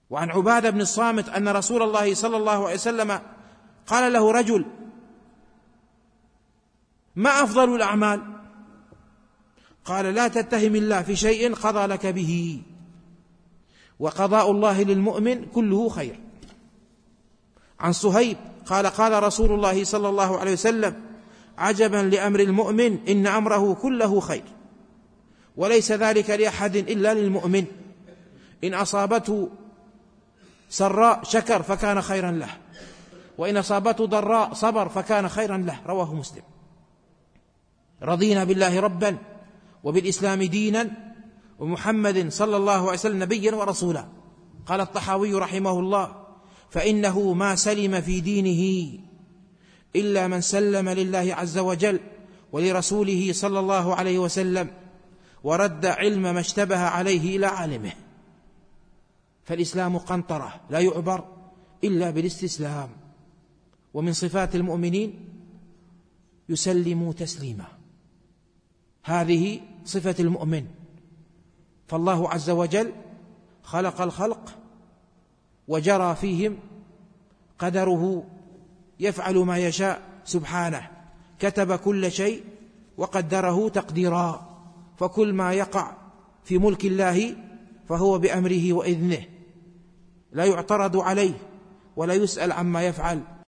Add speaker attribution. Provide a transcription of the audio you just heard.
Speaker 1: وعن عبادة بن الصامت أن رسول الله صلى الله عليه وسلم قال له رجل: ما أفضل الأعمال؟ قال: لا تتهم الله في شيء قضى لك به، وقضاء الله للمؤمن كله خير. عن صهيب قال: قال رسول الله صلى الله عليه وسلم: عجبا لأمر المؤمن إن أمره كله خير، وليس ذلك لأحد إلا للمؤمن، إن أصابته سراء شكر فكان خيرا له، وإن أصابته ضراء صبر فكان خيرا له. رواه مسلم. رضينا بالله ربا وبالإسلام دينا ومحمد صلى الله عليه وسلم نبيا ورسولا. قال الطحاوي رحمه الله: فإنه ما سلم في دينه إلا من سلم لله عز وجل ولرسوله صلى الله عليه وسلم، ورد علم ما اشتبه عليه إلى عالمه. فالإسلام قنطرة لا يعبر إلا بالاستسلام. ومن صفات المؤمنين يسلموا تسليما، هذه صفة المؤمن. فالله عز وجل خلق الخلق وجرى فيهم قدره، يفعل ما يشاء سبحانه، كتب كل شيء وقدره تقديرا، فكل ما يقع في ملك الله فهو بأمره وإذنه، لا يعترض عليه ولا يسأل عما يفعل.